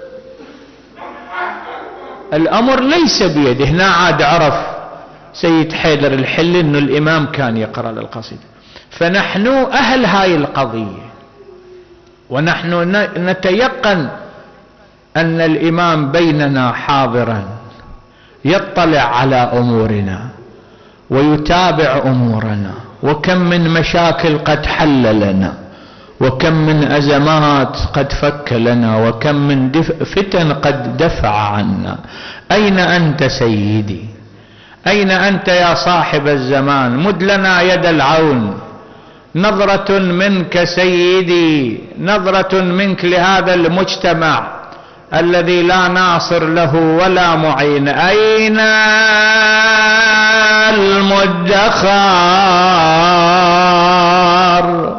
الأمر ليس بيده. هنا عاد عرف سيد حيدر الحل انه الإمام كان يقرأ القصيدة. فنحن أهل هاي القضية، ونحن نتيقن أن الإمام بيننا حاضرا يطلع على أمورنا ويتابع أمورنا، وكم من مشاكل قد حل لنا، وكم من أزمات قد فك لنا، وكم من فتن قد دفع عنا. أين أنت سيدي؟ أين أنت يا صاحب الزمان؟ مد لنا يد العون، نظرة منك سيدي، نظرة منك لهذا المجتمع الذي لا ناصر له ولا معين. أين المدخر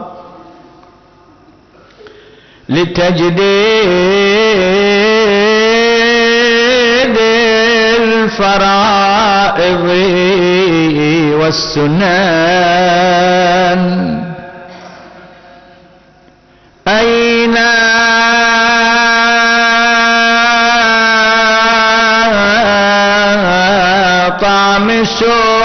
لتجديد الفرائض والسنن؟ أين طامس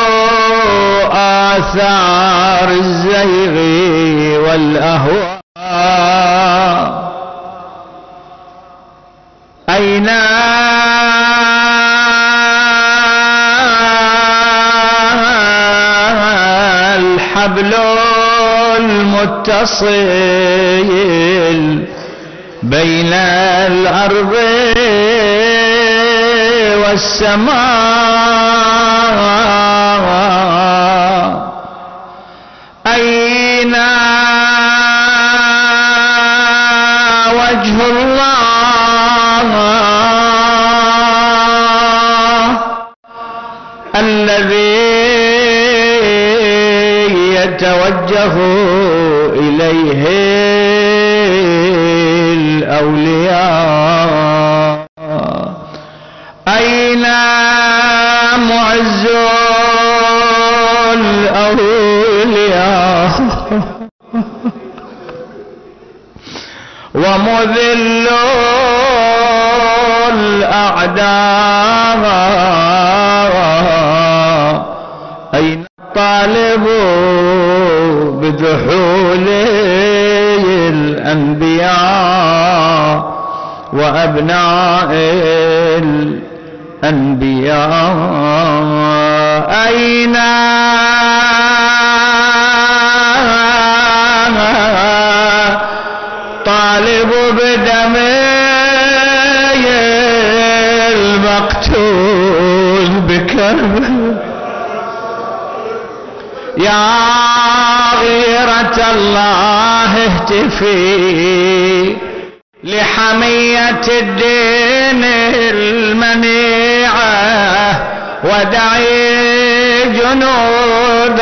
آثار الزيغ والأهواء؟ أين الحبل المتصل بين الأرض والسماء؟ أين وجه الله الذي يتوجه إليه الأولياء؟ أين معز الأولياء وذل الأعداء. أين الطالب بذحول الأنبياء وأبناء الأنبياء؟ أين طالب بدم المقتول بكربلاء؟ يا غيرة الله اهتفي لحمية الدين المنيعة، ودعي جنود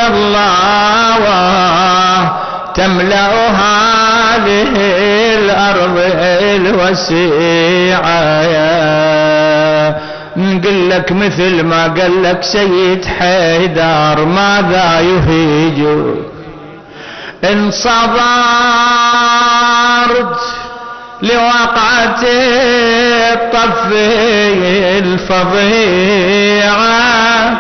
الله تملأ هذه الأرض الوسيعة. نقول لك مثل ما قال لك سيد حيدر ماذا يهيج إن صبرت لوقعة الطف الفظيعة.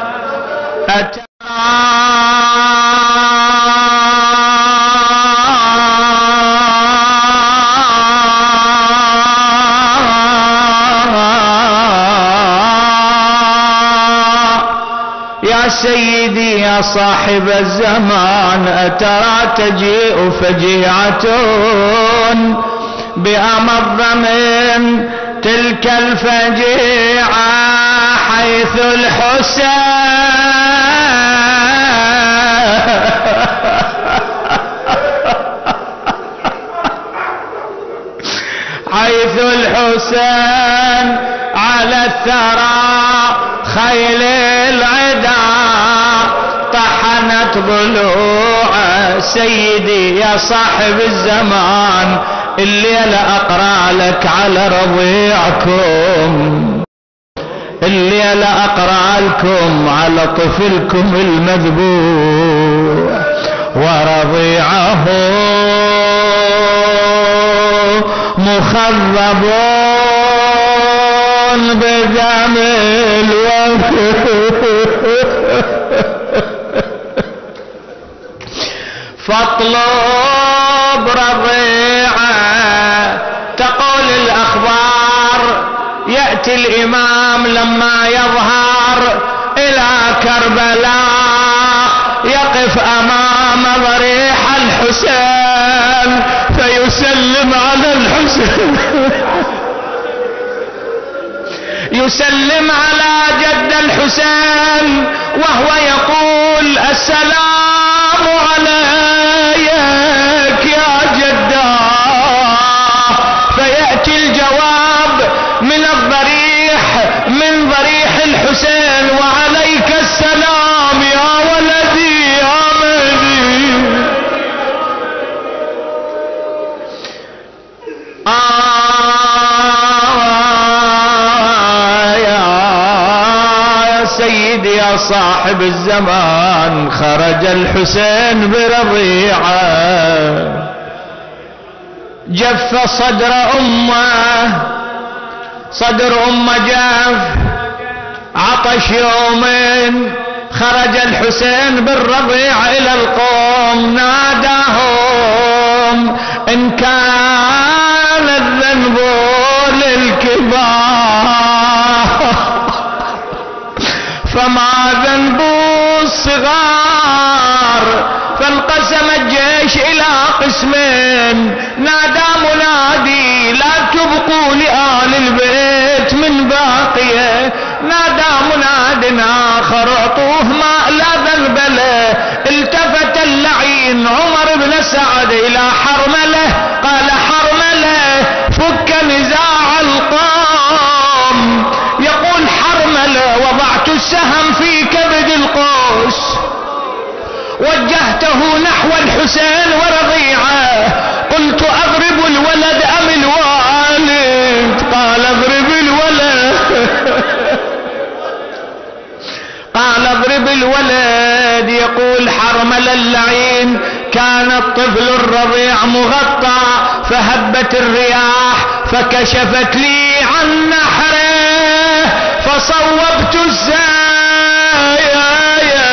يا سيدي يا صاحب الزمان، أترى تجيء فجيعة بأمض من تلك الفجيعة، حيث الحسين على الثرى خيل العدا طحنت ضلوعه. سيدي يا صاحب الزمان، الليلة أقرأ لك على رضيعكم، الليلة أقرأ لكم على طفلكم المذبوح ورضيعه مخضبون بدم فاطلب رضيعه. تقول الأخبار يأتي الإمام لما يظهر إلى كربلاء، يقف أمام ضريح الحسين فيسلم على الحسين، يسلم على جد الحسين وهو يقول السلام عليك يا جده. فيأتي الجواب من الضريح، من ضريح الحسين، وعليك السلام يا ولدي يا مهدي. يا سيدي يا صاحب الزمان، خرج الحسين برضيعه، جف صدر أمه، صدر أمه جف، عطش يومين. خرج الحسين بالرضيع إلى القوم، ناداهم إن كان الذنب للكبار فما ذنب الصغار. فانقسم الجيش إلى قسمين، نادى منادي لا تبقوا لآل البيت من باقية، نادى مناد آخر اعطوه ماء لا ذنب له. التفت اللعين عمر بن سعد إلى حرملة، قال حرملة فك نزاع القوم. يقول حرملة وضعت السهم في كبد القوس، وجهته نحو الحسين ورضيعه، قلت أضرب الولد أم الوالد؟ قال اضرب الولد قال اضرب الولد. يقول حرمل اللعين كان الطفل الرضيع مغطى فهبت الرياح فكشفت لي عن نحره فصوبت الزايا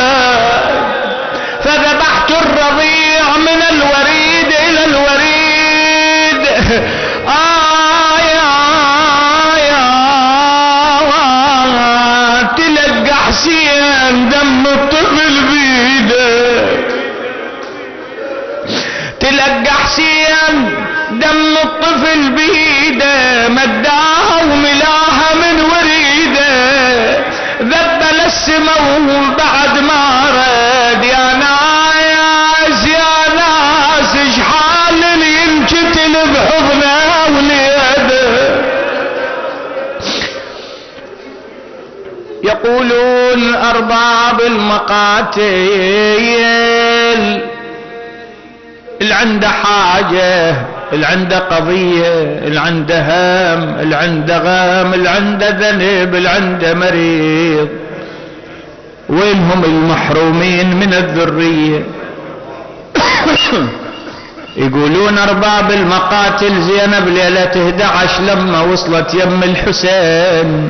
فذبحت الرضيع من الوريد إلى الوريد. تلقى حسين دم الطفل بيده، تلقى حسين دم الطفل بيده مداها وملاها من وريده ذبل السما وبعد ما رد. يا ناس يا ناس اشحال اللي ينقتل بحضنه وليده. يقولون أرباب المقاتل اللي عنده حاجة، اللي عنده قضية، اللي عنده هم، اللي عنده غم، اللي عنده ذنب، اللي عنده مريض، وينهم المحرومين من الذرية؟ يقولون أرباب المقاتل زينب ليلة 11 لما وصلت يم الحسين،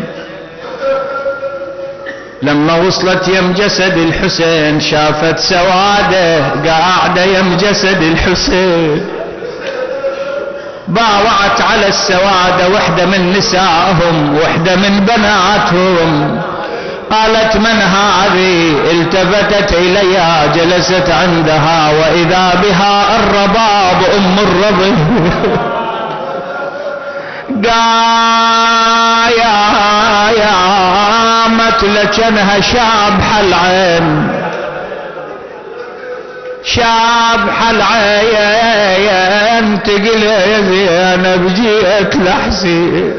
لما وصلت يم جسد الحسين شافت سواده قاعدة يم جسد الحسين، باوعت على السوادة وحدة من نسائهم وحدة من بناتهم، قالت من هذه؟ التفتت إليها جلست عندها وإذا بها الرباب أم الرضي. قامت لجنها شابح العين، شابح العين، تقول يا زينب جيت لحسين،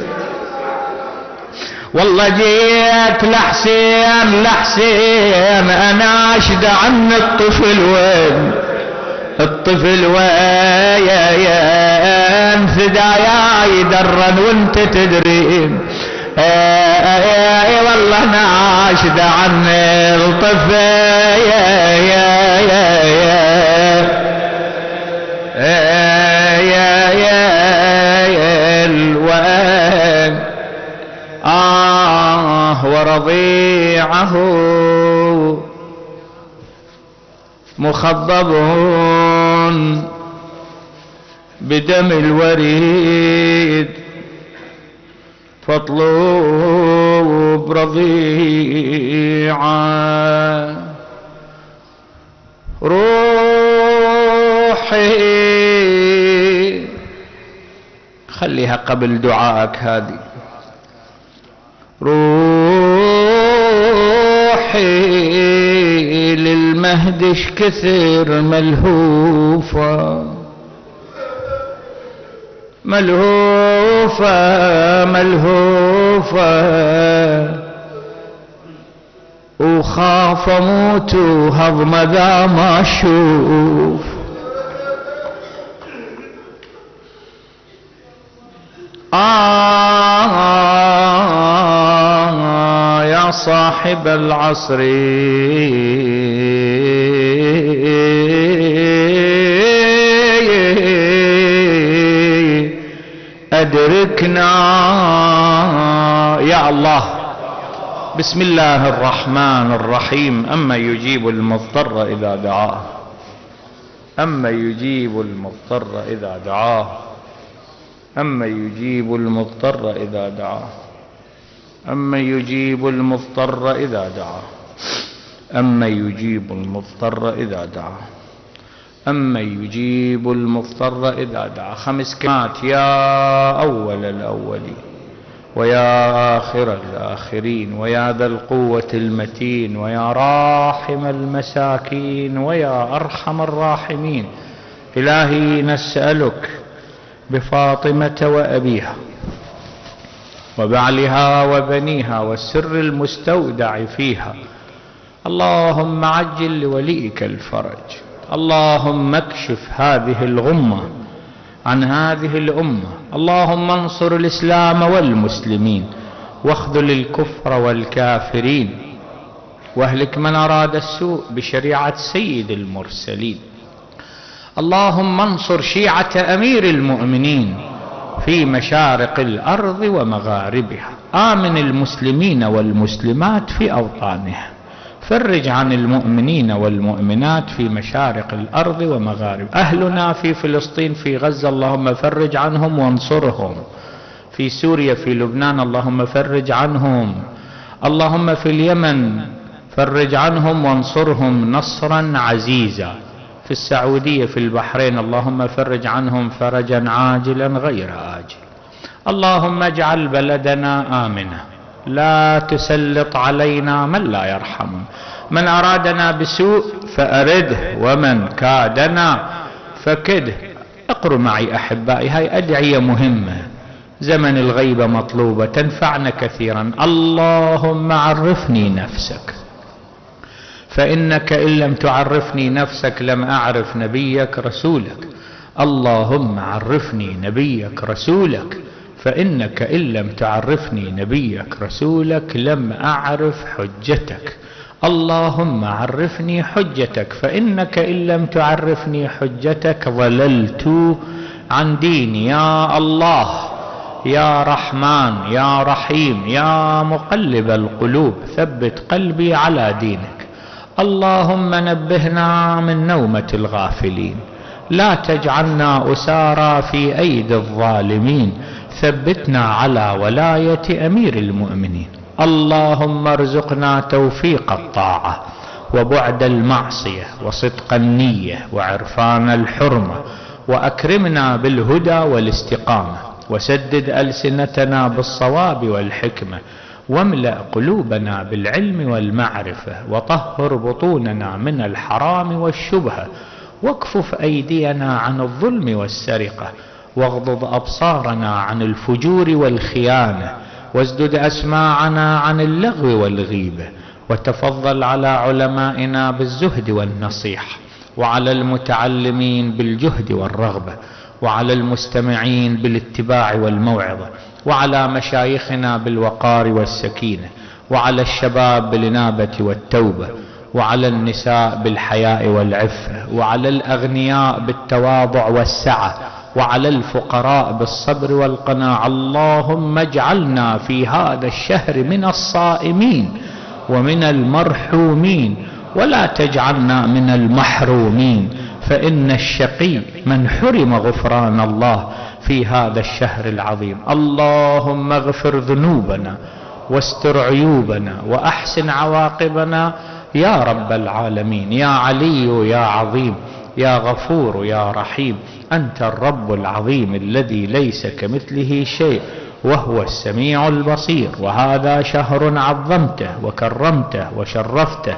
والله جيت لحسين، لحسين اناشد عن الطفل وين، الطفل وين فدايا يدرن وانت تدرين، والله ناشد عن الطفل وين ورضيعه مخضب بدم الوريد، فاطلب رضيعا روحي. خليها قبل دعائك هذه، روحي للمهدش كثر ملهوفة، ملهوفة ملهوفة، وخاف اموت وهضم ذا ما اشوف. يا صاحب العصر أدركنا يا الله. بسم الله الرحمن الرحيم. أما يجيب المضطر إذا دعاه، أما يجيب المضطر إذا دعاه، أما يجيب المضطر إذا دعاه، أما يجيب المضطر إذا دعاه، أما يجيب المضطر إذا دعاه، أما يجيب المضطر إذا دعاه. 5 كلمات: يا أول الأولين، ويا آخر الآخرين، ويا ذا القوة المتين، ويا راحم المساكين، ويا أرحم الراحمين. إلهي نسألك بفاطمة وأبيها وبعلها وبنيها والسر المستودع فيها، اللهم عجل لوليك الفرج، اللهم اكشف هذه الغمة عن هذه الأمة، اللهم انصر الإسلام والمسلمين واخذل الكفر والكافرين واهلك من أراد السوء بشريعة سيد المرسلين. اللهم انصر شيعة أمير المؤمنين في مشارق الأرض ومغاربها، آمن المسلمين والمسلمات في أوطانهم، فرج عن المؤمنين والمؤمنات في مشارق الأرض ومغاربها. أهلنا في فلسطين في غزة اللهم فرج عنهم وانصرهم، في سوريا في لبنان اللهم فرج عنهم، اللهم في اليمن فرج عنهم وانصرهم نصرا عزيزا، في السعودية في البحرين اللهم فرج عنهم فرجا عاجلا غير آجل. اللهم اجعل بلدنا آمنا، لا تسلط علينا من لا يرحم، من أرادنا بسوء فأرده، ومن كادنا فكده. اقروا معي أحبائي، هاي أدعية مهمة، زمن الغيبة مطلوبة، تنفعنا كثيرا. اللهم عرفني نفسك، فإنك إن لم تعرفني نفسك لم أعرف نبيك رسولك. اللهم عرفني نبيك رسولك، فإنك إن لم تعرفني نبيك رسولك لم أعرف حجتك. اللهم عرفني حجتك، فإنك إن لم تعرفني حجتك ضللت عن ديني. يا الله يا رحمن يا رحيم يا مقلب القلوب، ثبت قلبي على دينك. اللهم نبهنا من نومة الغافلين، لا تجعلنا أسارى في أيدي الظالمين، ثبتنا على ولاية أمير المؤمنين. اللهم ارزقنا توفيق الطاعة وبعد المعصية وصدق النية وعرفان الحرمة، وأكرمنا بالهدى والاستقامة، وسدد ألسنتنا بالصواب والحكمة، واملأ قلوبنا بالعلم والمعرفة، وطهر بطوننا من الحرام والشبهة، واكفف أيدينا عن الظلم والسرقة، واغضض أبصارنا عن الفجور والخيانة، واسدد أسماعنا عن اللغو والغيبة، وتفضل على علمائنا بالزهد والنصيحة، وعلى المتعلمين بالجهد والرغبة، وعلى المستمعين بالاتباع والموعظة، وعلى مشايخنا بالوقار والسكينة، وعلى الشباب بالإنابة والتوبة، وعلى النساء بالحياء والعفة، وعلى الأغنياء بالتواضع والسعة، وعلى الفقراء بالصبر والقناعة. اللهم اجعلنا في هذا الشهر من الصائمين ومن المرحومين، ولا تجعلنا من المحرومين، فإن الشقي من حرم غفران الله في هذا الشهر العظيم. اللهم اغفر ذنوبنا واستر عيوبنا وأحسن عواقبنا يا رب العالمين، يا علي يا عظيم يا غفور يا رحيم. أنت الرب العظيم الذي ليس كمثله شيء، وهو السميع البصير. وهذا شهر عظمته وكرمته وشرفته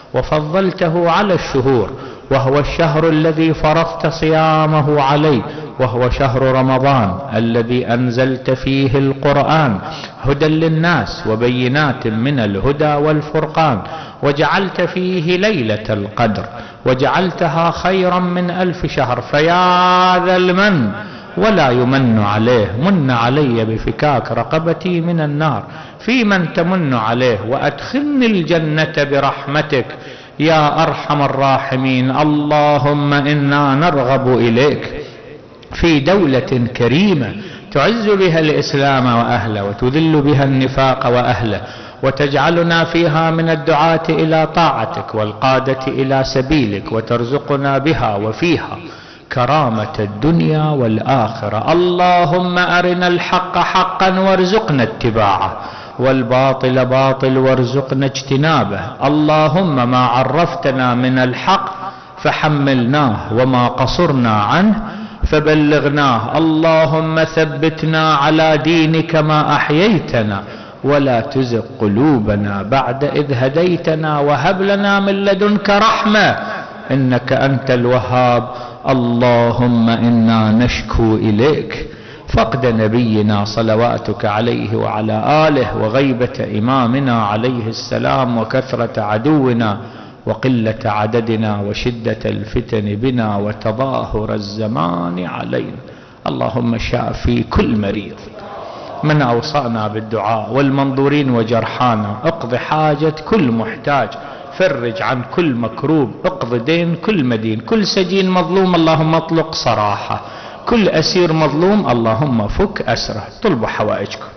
وفضلته على الشهور، وهو الشهر الذي فرضت صيامه عليه، وهو شهر رمضان الذي أنزلت فيه القرآن هدى للناس وبينات من الهدى والفرقان، وجعلت فيه ليلة القدر وجعلتها خيرا من 1000 شهر. فيا ذا المن ولا يمن عليه، من علي بفكاك رقبتي من النار، في من تمن عليه، وأدخلني الجنة برحمتك يا أرحم الراحمين. اللهم إنا نرغب إليك في دولة كريمة تعز بها الإسلام وأهله، وتذل بها النفاق وأهله، وتجعلنا فيها من الدعاة إلى طاعتك والقادة إلى سبيلك، وترزقنا بها وفيها كرامة الدنيا والآخرة. اللهم أرنا الحق حقا وارزقنا اتباعه، والباطل باطل وارزقنا اجتنابه. اللهم ما عرفتنا من الحق فحملناه، وما قصرنا عنه فبلغناه. اللهم ثبتنا على دينك ما أحييتنا، ولا تزغ قلوبنا بعد إذ هديتنا، وهب لنا من لدنك رحمة إنك أنت الوهاب. اللهم إنا نشكو إليك فقد نبينا صلواتك عليه وعلى آله، وغيبة إمامنا عليه السلام، وكثرة عدونا، وقلة عددنا، وشدة الفتن بنا، وتظاهر الزمان علينا. اللهم شافي كل مريض من أوصانا بالدعاء، والمنظورين وجرحانا، اقض حاجة كل محتاج فرج عن كل مكروب، اقض دين كل مدين، كل سجين مظلوم اللهم اطلق سراحه، كل أسير مظلوم اللهم فك أسره. طلبوا حوائجكم.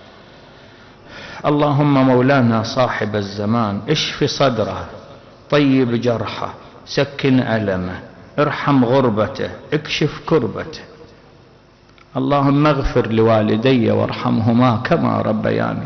اللهم مولانا صاحب الزمان اشف صدره، طيب جرحه، سكن ألمه، ارحم غربته، اكشف كربته. اللهم اغفر لوالدي وارحمهما كما ربياني.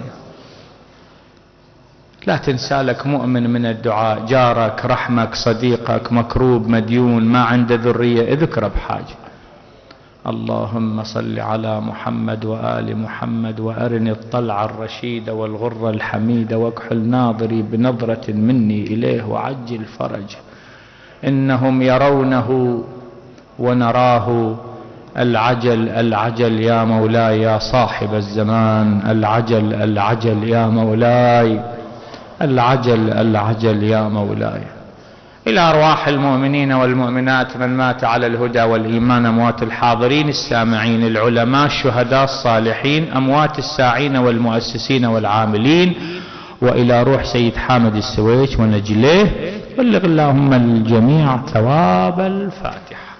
لا تنسى لك مؤمن من الدعاء، جارك، رحمك، صديقك، مكروب، مديون، ما عنده ذرية، اذكره بحاجة. اللهم صل على محمد وآل محمد وأرني الطلع الرشيد والغر الحميد واكحل ناظري بنظرة مني إليه وعجل فرجه. إنهم يرونه ونراه. العجل العجل يا مولاي يا صاحب الزمان، العجل العجل يا مولاي، العجل العجل يا مولاي. إلى أرواح المؤمنين والمؤمنات من مات على الهدى والإيمان، أموات الحاضرين السامعين، العلماء، الشهداء، الصالحين، أموات الساعين والمؤسسين والعاملين، وإلى روح سيد حامد السويش ونجليه. بلغ اللهم الجميع ثواب الفاتحة.